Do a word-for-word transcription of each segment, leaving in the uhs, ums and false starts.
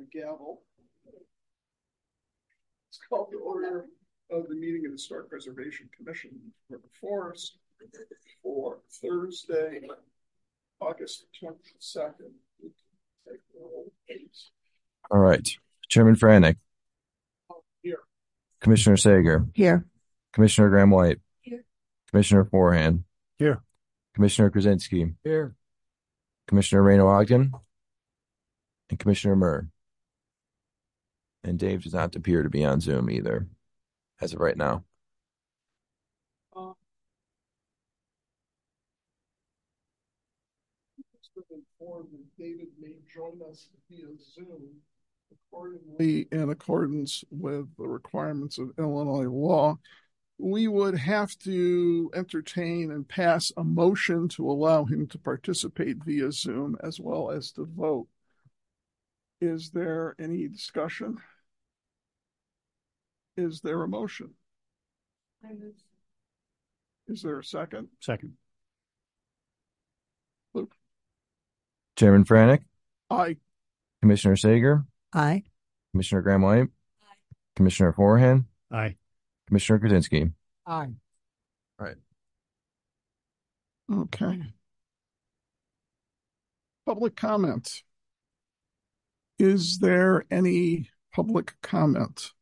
gavel. It's called the order of the meeting of the Historic Preservation Commission for the Forest for Thursday, August twenty-second. All right. Chairman Franek. Here. Commissioner Sager. Here. Commissioner Graham White. Here. Commissioner Forehand. Here. Commissioner Krasinski. Here. Commissioner Rayno Ogden. And Commissioner Murr. And Dave does not appear to be on Zoom either, as of right now. Uh, informed that David may join us via Zoom, accordingly, in accordance with the requirements of Illinois law. We would have to entertain and pass a motion to allow him to participate via Zoom as well as to vote. Is there any discussion? Is there a motion? Is there a second? Second. Luke? Chairman Franek. Aye. Commissioner Sager. Aye. Commissioner Graham White. Aye. Commissioner Forehand. Aye. Commissioner Krasinski. Aye. All right. Okay. Public comment. Is there any public comment?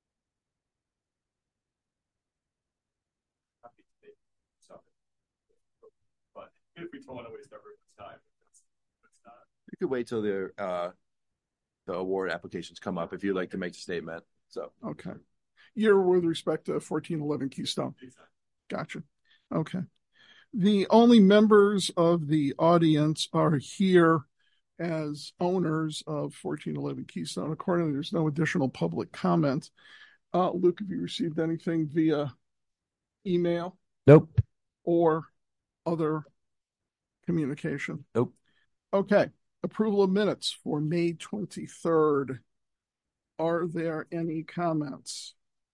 But if we don't want to waste everyone's time, that's, that's not. You could wait till the uh, the award applications come up if you'd like to make the statement. So okay. You're with respect to fourteen eleven Keystone. Exactly. Gotcha. Okay. The only members of the audience are here as owners of fourteen eleven Keystone. Accordingly, there's no additional public comment. Uh, Luke, have you received anything via email? Nope. Or other communication? Nope. Okay. Approval of minutes for May twenty-third. Are there any comments?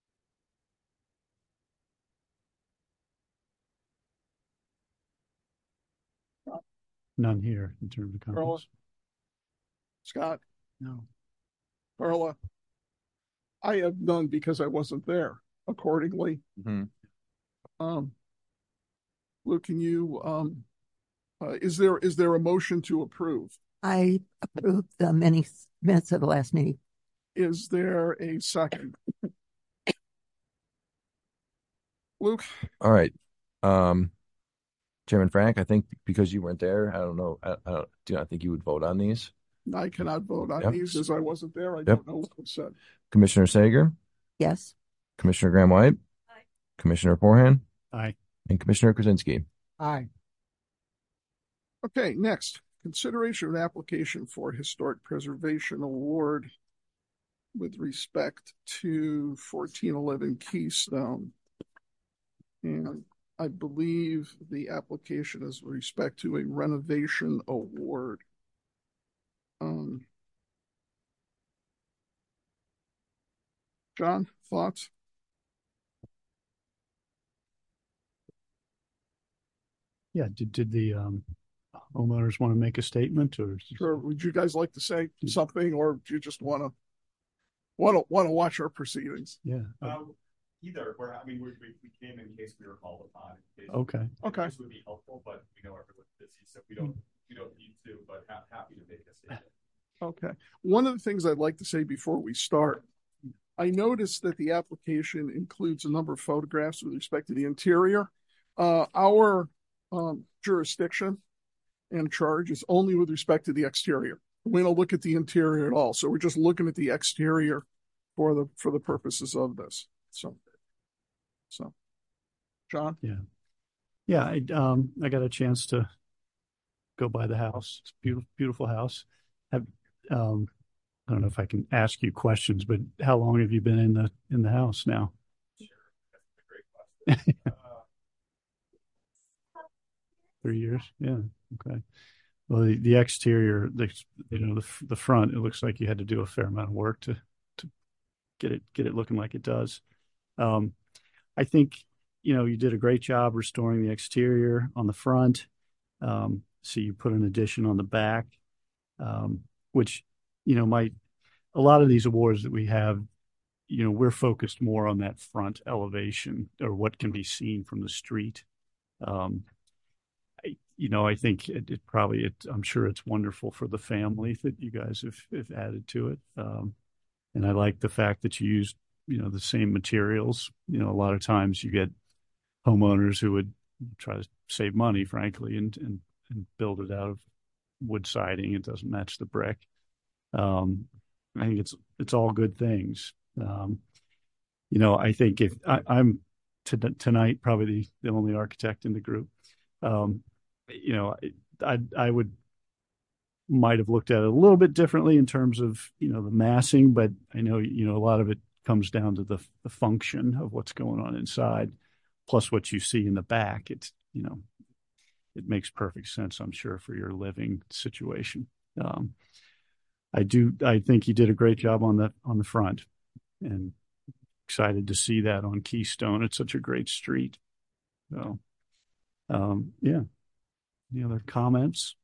None here in terms of Carla? comments. Scott? No. Carla? I have none because I wasn't there. Accordingly, Mm-hmm. um, Luke, can you, um, uh, is there is there a motion to approve? I approve the many minutes of the last meeting. Is there a second? Luke? All right. Um, Chairman Frank, I think because you weren't there, I don't know. I, I don't, do not think you would vote on these. I cannot vote on Yep. these as I wasn't there. I Yep. don't know what was said. Commissioner Sager. Yes. Commissioner Graham White. Aye. Commissioner Forehand. Aye. And Commissioner Krasinski. Aye. Okay, next. Consideration of an application for Historic Preservation Award with respect to fourteen eleven Keystone. And I believe the application is with respect to a renovation award. Um, John, thoughts? Yeah. Did did the um, homeowners want to make a statement, or Sure. Would you guys like to say something, or do you just want to want to want to watch our proceedings? Yeah. Um, either. We're, I mean, we, we, we came in case we were called upon. In case, Okay. Okay. This would be helpful, but we know everyone's busy, so we don't we don't need to. But ha- happy to make a statement. Okay. One of the things I'd like to say before we start, I noticed that the application includes a number of photographs with respect to the interior. Uh, our um, jurisdiction and charge is only with respect to the exterior. We don't look at the interior at all. So we're just looking at the exterior for the for the purposes of this. So, so, John? Yeah. Yeah. I, um, I got a chance to go by the house. It's a beautiful, beautiful house. Have, um, I don't know if I can ask you questions, but how long have you been in the in the house now? Sure, that's a great question. uh, Three years. Yeah. Okay. Well, the, the exterior, the you know the the front, it looks like you had to do a fair amount of work to to get it get it looking like it does. Um, I think you know you did a great job restoring the exterior on the front. Um, so you put an addition on the back, um, which you know might a lot of these awards that we have, you know, we're focused more on that front elevation or what can be seen from the street. Um, I, you know, I think it, it probably, it, I'm sure it's wonderful for the family that you guys have, have added to it. Um, and I like the fact that you used, you know, the same materials. You know, a lot of times you get homeowners who would try to save money, frankly, and, and, and build it out of wood siding. It doesn't match the brick. Um, I think it's, it's all good things. Um, you know, I think if I, I'm to, tonight, probably the, the only architect in the group, um, you know, I, I would might have looked at it a little bit differently in terms of, you know, the massing, but I know, you know, a lot of it comes down to the, the function of what's going on inside, plus what you see in the back. It's, you know, it makes perfect sense, I'm sure, for your living situation. Um, I do, I think you did a great job on the, on the front, and excited to see that on Keystone. It's such a great street. So, um, yeah. Any other comments?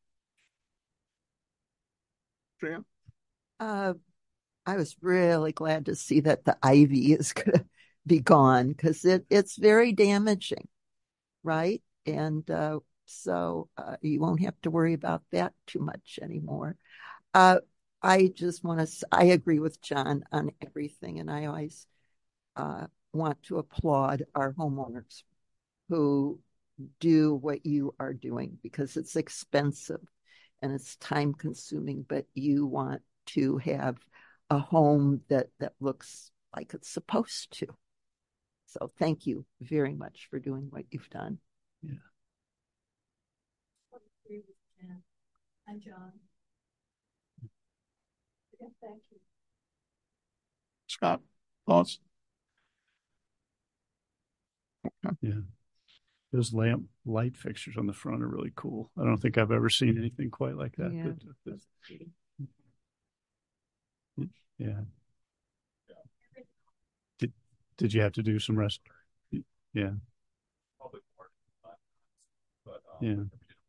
Jan? Uh, I was really glad to see that the ivy is going to be gone, because it, it's very damaging, right? And uh, so uh, you won't have to worry about that too much anymore. Uh, I just want to, I agree with John on everything, and I always uh, want to applaud our homeowners who do what you are doing, because it's expensive and it's time consuming, but you want to have a home that that looks like it's supposed to. So thank you very much for doing what you've done. Yeah. I agree with Jan and John. Yeah, thank you. Scott, thoughts? Yeah. Those lamp light fixtures on the front are really cool. I don't think I've ever seen anything quite like that. Yeah, but, but, yeah. Did Did you have to do some rest? Yeah. Public work, but um, Yeah.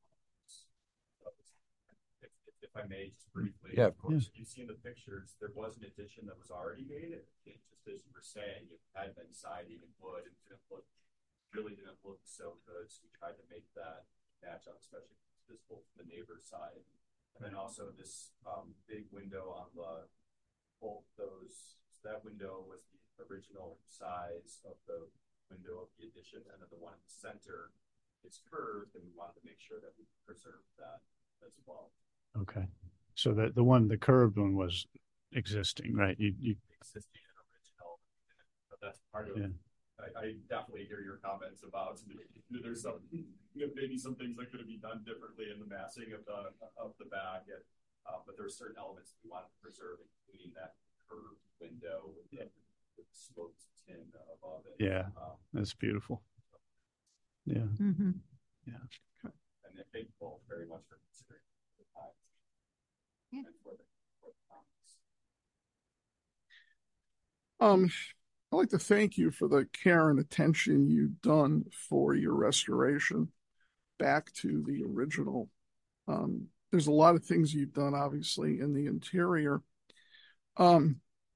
If, if, if I may, just briefly, Yeah, of course, yeah. you've seen the pictures. There was an addition that was already made. It, it just as you were saying, it had been siding and wood, and didn't look really didn't look so good. So we tried to make that match up, especially if it's visible from the neighbor's side. And then also this um, big window on the both those. So that window was the original size of the window of the addition, and then the one in the center is curved, and we wanted to make sure that we preserved that as well. Okay. So that the one, the curved one was existing, right? You, you Existing and original, but that's part of. Yeah. I, I definitely hear your comments about there's some maybe some things that could be done differently in the massing of the of the back, and, uh, but there are certain elements we want to preserve, including that curved window with the, with the sloped tin above it. Yeah, um, that's beautiful. Yeah. Mm-hmm. Yeah. and I thank you both very much for considering the time Yeah. and for the, for the comments. Um, I'd like to thank you for the care and attention you've done for your restoration back to the original. Um, there's a lot of things you've done, obviously, in the interior. Um,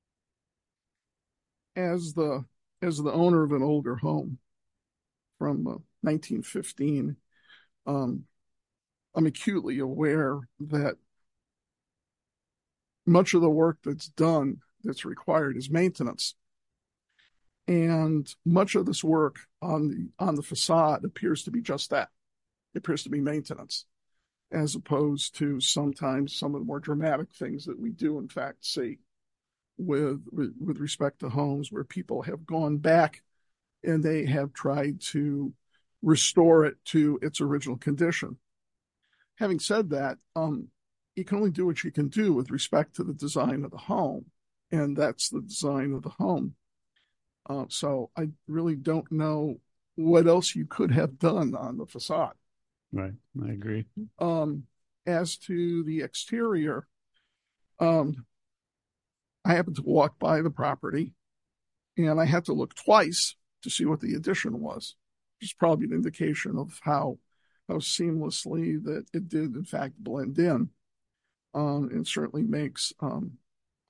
as the as the owner of an older home from uh, nineteen fifteen, um, I'm acutely aware that much of the work that's done that's required is maintenance. And much of this work on the on the facade appears to be just that. It appears to be maintenance, as opposed to sometimes some of the more dramatic things that we do, in fact, see with, with, with respect to homes where people have gone back and they have tried to restore it to its original condition. Having said that, um, you can only do what you can do with respect to the design of the home, and that's the design of the home. Uh, so I really don't know what else you could have done on the facade. Right. I agree. Um, as to the exterior, um, I happened to walk by the property, and I had to look twice to see what the addition was, which is probably an indication of how how seamlessly that it did, in fact, blend in. Um, it certainly makes um,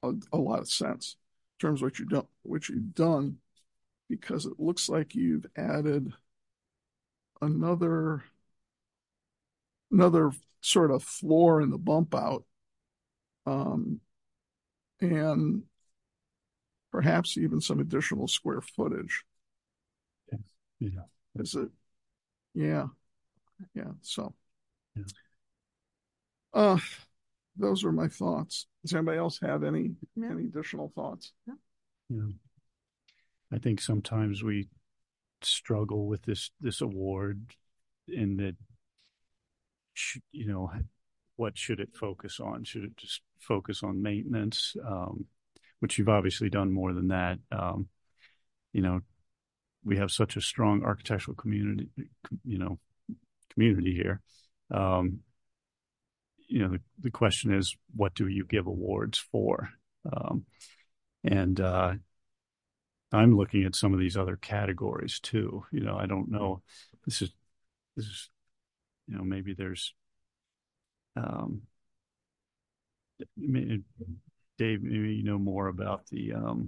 a, a lot of sense in terms of what you don't what you've done, because it looks like you've added another another sort of floor in the bump out, um, and perhaps even some additional square footage. Yeah. Yeah. Is it? Yeah. Yeah. So, Yeah. uh, those are my thoughts. Does anybody else have any No. any additional thoughts? No. Yeah. I think sometimes we struggle with this this award in that, you know, what should it focus on? Should it just focus on maintenance? Um, which you've obviously done more than that. Um, you know, we have such a strong architectural community, you know, community here. Um, you know, the, the question is, what do you give awards for? Um, and uh, I'm looking at some of these other categories too. You know, I don't know. This is this is, you know, maybe there's, um, maybe, Dave, maybe you know more about the. Um,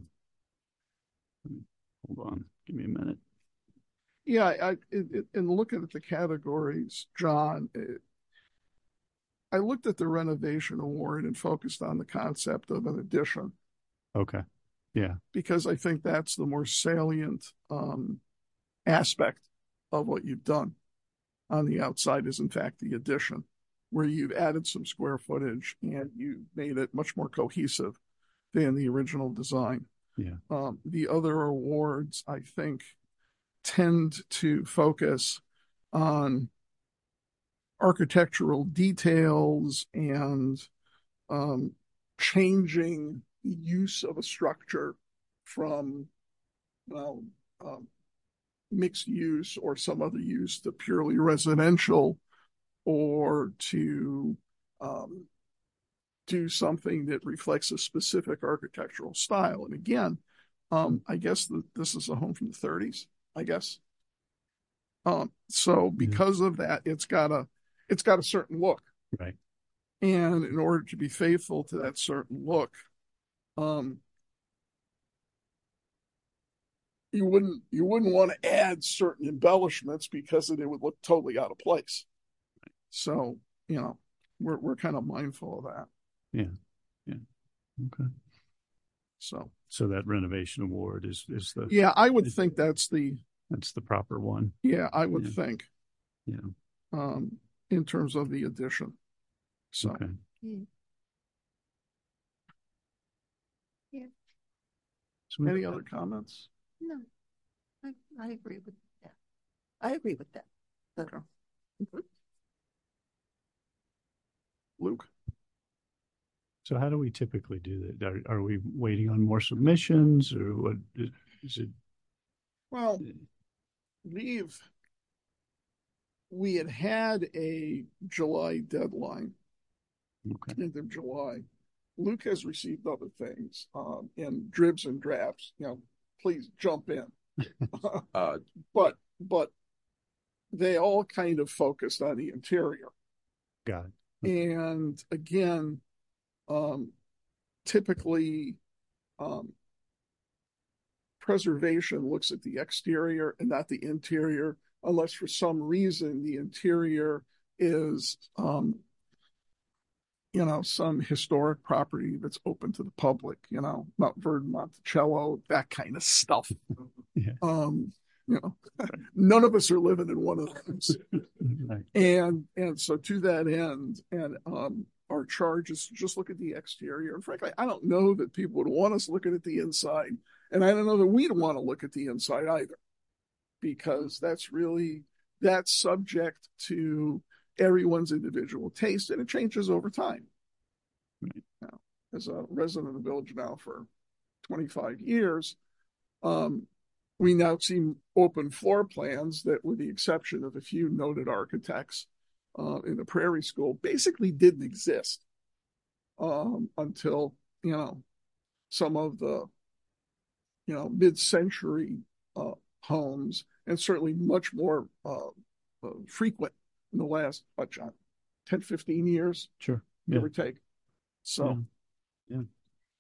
hold on, give me a minute. Yeah, I, it, in looking at the categories, John, it, I looked at the renovation award and focused on the concept of an addition. Okay. Yeah. Because I think that's the more salient um, aspect of what you've done on the outside is, in fact, the addition, where you've added some square footage and you made it much more cohesive than the original design. Yeah. Um, the other awards, I think, tend to focus on architectural details and um, changing the use of a structure from, well, um, mixed use or some other use to purely residential, or to um, do something that reflects a specific architectural style. And again, um, I guess that this is a home from the thirties, I guess. Um, so because yeah. of that, it's got a it's got a certain look. Right. And in order to be faithful to that certain look, um, you wouldn't you wouldn't want to add certain embellishments because it would look totally out of place. So, you know, we're we're kind of mindful of that. Yeah. Yeah. Okay. So so that renovation award is is the yeah, I would think that's the that's the proper one. Yeah, I would yeah. think. Yeah. Um, in terms of the addition. So okay. Yeah. So any other comments? No, I, I agree with that. I agree with that. Okay. Mm-hmm. Luke. So how do we typically do that? Are, are we waiting on more submissions, or what is, is it? Well, we've we had had a July deadline, okay. end of July. Luke has received other things, um, in dribs and drabs. You know, please jump in. uh, but but they all kind of focused on the interior. Got it. Okay. And again, um, typically, um, preservation looks at the exterior and not the interior, unless for some reason the interior is, um, you know, some historic property that's open to the public, you know, Mount Vernon, Monticello, that kind of stuff. Yeah. Um, you know, none of us are living in one of those. Right. And and so to that end, and um, our charge is to just look at the exterior. And frankly, I don't know that people would want us looking at the inside. And I don't know that we'd want to look at the inside either, because that's really, that's subject to everyone's individual taste, and it changes over time. Right. Now, as a resident of the village now for twenty-five years, um, we now see open floor plans that, with the exception of a few noted architects uh, in the Prairie School, basically didn't exist um, until, you know, some of the, you know, mid-century uh, homes, and certainly much more uh, uh, frequent in the last, what, John, ten, fifteen years? Sure. Give yeah. or take. So, yeah. yeah.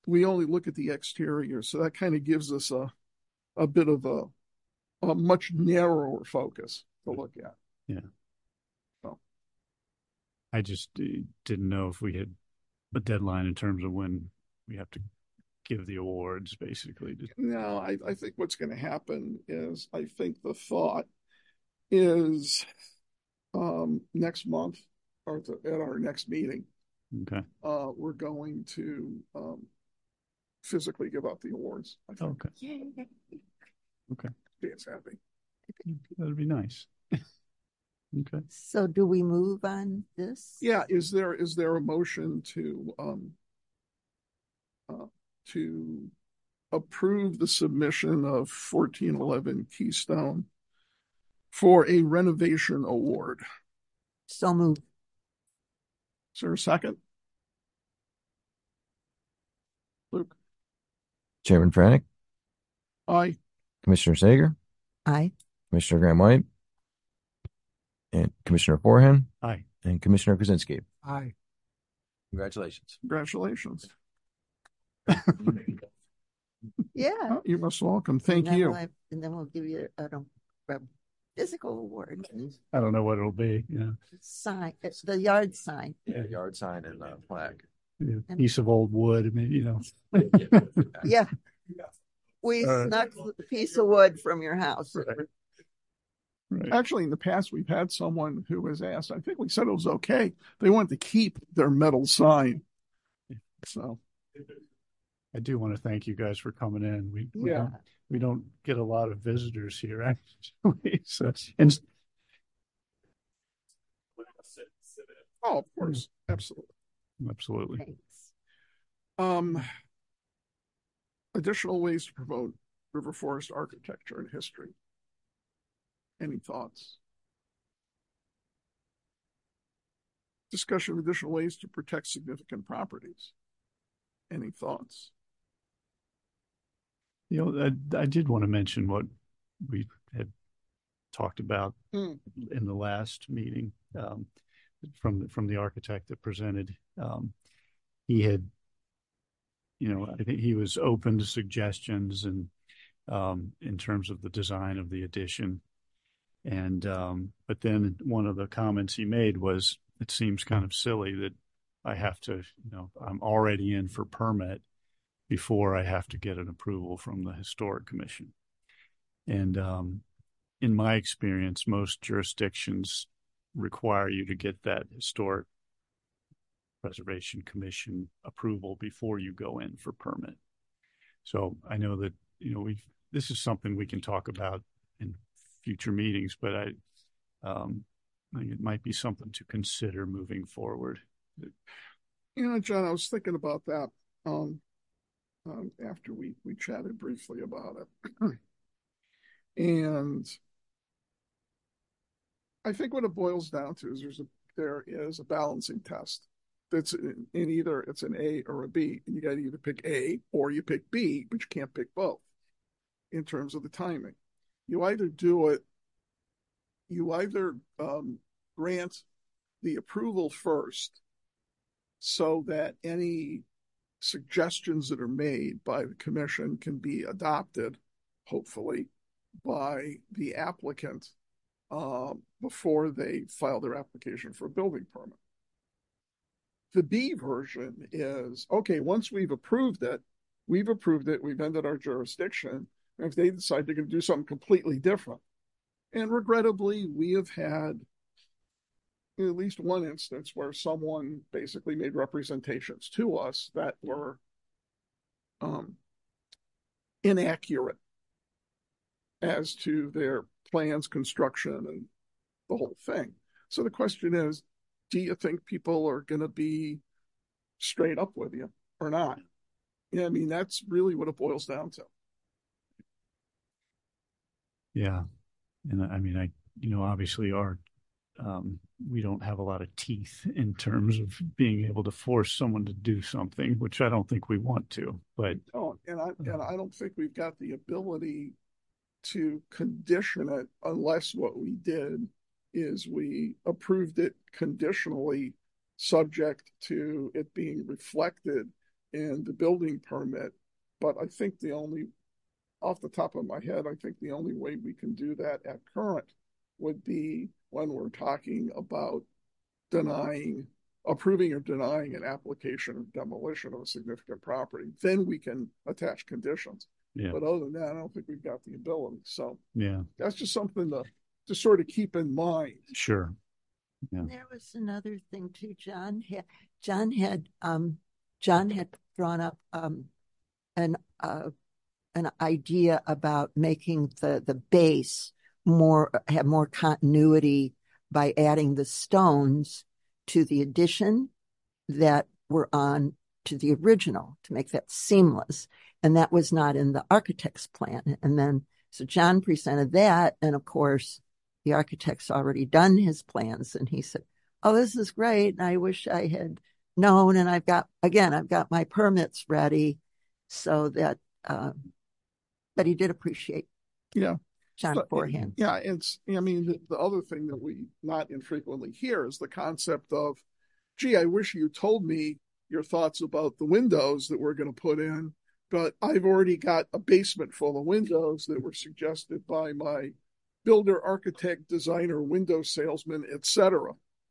we only look at the exterior, so that kind of gives us a a bit of a a much narrower focus to look at. Yeah. So I just uh, didn't know if we had a deadline in terms of when we have to give the awards, basically. no, I, I think what's going to happen is I think the thought is um, next month or to, at our next meeting, Okay. uh, we're going to um, physically give out the awards. I think. Okay. Yay. Okay. Dan's happy. That'd be nice. Okay. So do we move on this? Yeah, is there is there a motion to um uh, to approve the submission of fourteen eleven Keystone for a renovation award? So move. Is there a second? Luke? Chairman Frantic, Aye. Commissioner Sager, Aye. Commissioner Graham White, and Commissioner Forehand, Aye. and Commissioner Krasinski. Aye. Congratulations. Congratulations. Yeah. Oh, you're most welcome. Thank And then you. we'll have- and then we'll give you a, a physical award. I don't know what it'll be. Yeah. Sign, it's the yard sign. Yeah, yard sign and uh, plaque. Yeah, piece of old wood. I mean, you know. Yeah. We Uh, snuck a piece of wood from your house. Right. Right. Actually, in the past, we've had someone who was asked, I think we said it was okay. They wanted to keep their metal sign. So, I do want to thank you guys for coming in. We, we yeah. don't, we don't get a lot of visitors here, actually. So, and Oh, of course. Absolutely. absolutely. Thanks. Um, additional ways to promote river forest architecture and history. Any thoughts? Discussion of additional ways to protect significant properties. Any thoughts? You know, I, I did want to mention what we had talked about Mm. in the last meeting um, from from the architect that presented. Um, he had, you know, I think he was open to suggestions and um, in terms of the design of the addition. And um, but then one of the comments he made was, it seems kind of silly that I have to, you know, I'm already in for permit before I have to get an approval from the Historic Commission. And um, in my experience, most jurisdictions require you to get that Historic Preservation Commission approval before you go in for permit. So I know that, you know, we this is something we can talk about in future meetings, but I, um, I think it might be something to consider moving forward. You know, John, I was thinking about that um, um, after we, we chatted briefly about it. And I think what it boils down to is there's a there is a balancing test that's in, in either it's an A or a B, and you got to either pick A or you pick B, but you can't pick both in terms of the timing. You either do it, you either um, grant the approval first so that any suggestions that are made by the commission can be adopted, hopefully, by the applicant uh, before they file their application for a building permit. The B version is, okay, once we've approved it, we've approved it, we've ended our jurisdiction, and if they decide they're going to do something completely different. And regrettably, we have had at least one instance where someone basically made representations to us that were um, inaccurate as to their plans, construction, and the whole thing. So the question is, do you think people are going to be straight up with you or not? Yeah, I mean, that's really what it boils down to. Yeah. And I mean, I, you know, obviously our, um, we don't have a lot of teeth in terms of being able to force someone to do something, which I don't think we want to, but. Oh, and I, and I don't think we've got the ability to condition it unless what we did is we approved it conditionally, subject to it being reflected and the building permit. But I think the only, off the top of my head, I think the only way we can do that at current would be when we're talking about denying, approving or denying an application of demolition of a significant property. Then we can attach conditions. Yeah. But other than that, I don't think we've got the ability. So Yeah. that's just something to, to sort of keep in mind. Sure. Yeah. There was another thing too. John had John had um John had drawn up um an uh an idea about making the the base more have more continuity by adding the stones to the addition that were on to the original to make that seamless. And that was not in the architect's plan. And then so John presented that, and of course the architect's already done his plans, and he said, oh, this is great, and I wish I had known, and I've got, again, I've got my permits ready, so that, uh, but he did appreciate Yeah. John But, forehand. Yeah, it's, I mean, the, the other thing that we not infrequently hear is the concept of, gee, I wish you told me your thoughts about the windows that we're going to put in, but I've already got a basement full of windows that were suggested by my builder, architect, designer, window salesman, et cetera.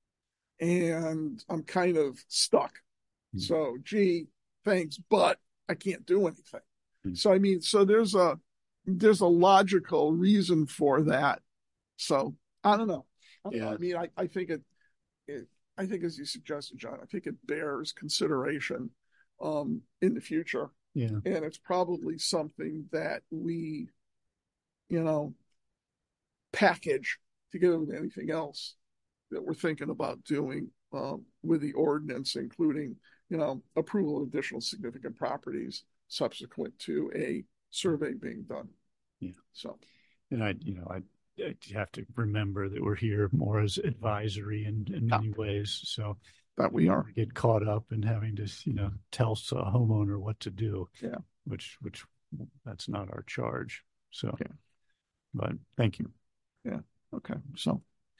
And I'm kind of stuck. Mm. So, gee, thanks, but I can't do anything. Mm. So, I mean, so there's a, there's a logical reason for that. So I don't know. I, don't yeah. know. I mean, I, I think it, it, I think as you suggested, John, I think it bears consideration um, in the future. Yeah. And it's probably something that we, you know, package together with anything else that we're thinking about doing um, with the ordinance, including, you know, approval of additional significant properties subsequent to a survey being done. Yeah. So, and I, you know, I, I have to remember that we're here more as advisory in, in many yeah. ways. So that we are get caught up in having to, you know, tell a homeowner what to do. Yeah. Which, which that's not our charge. So, okay. But thank you. Yeah. Okay. So.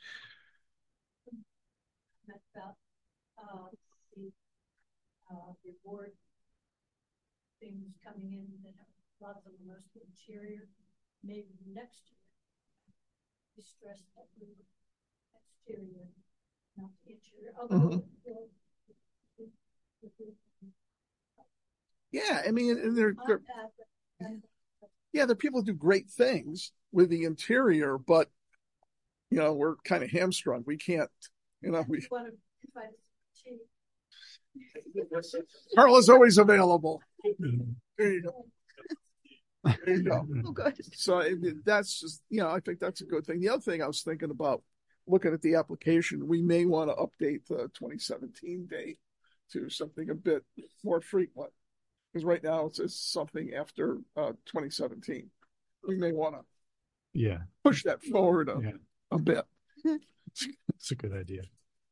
About uh, the uh, reward things coming in that have a lot of them are mostly interior. Maybe next year, we stress that we exterior, not the interior. Although, mm-hmm. Yeah, I mean, and they're, they're yeah, the people do great things with the interior, but you know, we're kind of hamstrung. We can't, you know, we. Carla's always available. There you go. There you go. Oh, good. So that's just, you know, I think that's a good thing. The other thing I was thinking about looking at the application, we may want to update the twenty seventeen date to something a bit more frequent. Because right now it's just something after uh, twenty seventeen. We may want to yeah push that forward a, yeah. a bit. It's a good idea.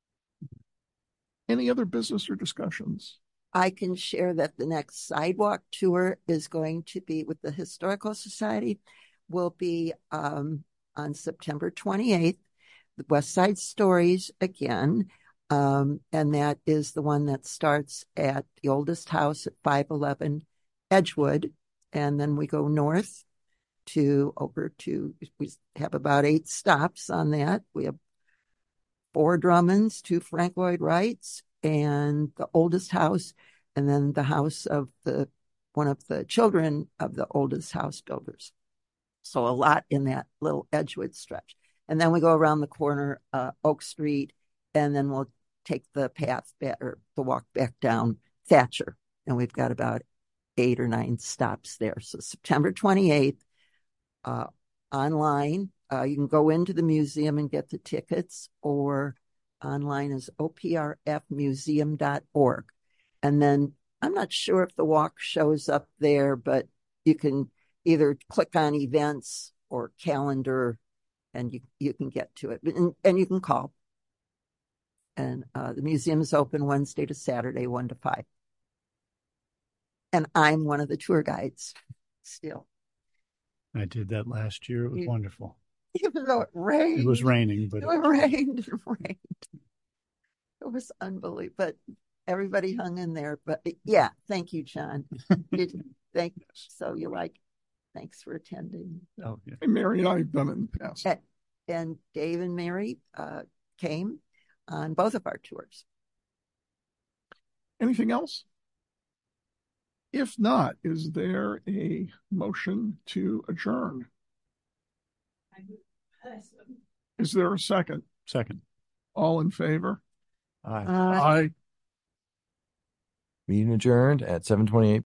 Any other business or discussions? I can share that the next sidewalk tour is going to be with the Historical Society, will be um, on September twenty-eighth, the West Side Stories again. Um, and that is the one that starts at the oldest house at five eleven Edgewood. And then we go north to over to, we have about eight stops on that. We have four Drummonds, two Frank Lloyd Wrights, and the oldest house, and then the house of the one of the children of the oldest house builders. So a lot in that little Edgewood stretch. And then we go around the corner, uh, Oak Street, and then we'll take the path back, or the walk back down Thatcher. And we've got about eight or nine stops there. So September twenty-eighth, uh, online, uh, you can go into the museum and get the tickets, or online is O P R F museum dot org. And then I'm not sure if the walk shows up there, but you can either click on events or calendar and you, you can get to it. And, and you can call. And uh, the museum is open Wednesday to Saturday, one to five. And I'm one of the tour guides still. I did that last year. It was you, wonderful. Even though it rained. It was raining, but it, it rained. It rained. It was unbelievable. But everybody hung in there. But yeah, thank you, John. It, thank so you like. Thanks for attending. Oh, yeah. And Mary and I have done it in the past. And, and Dave and Mary uh, came on both of our tours. Anything else? If not, is there a motion to adjourn? Is there a second? Second. All in favor? Aye. Uh, Aye. Meeting adjourned at seven twenty-eight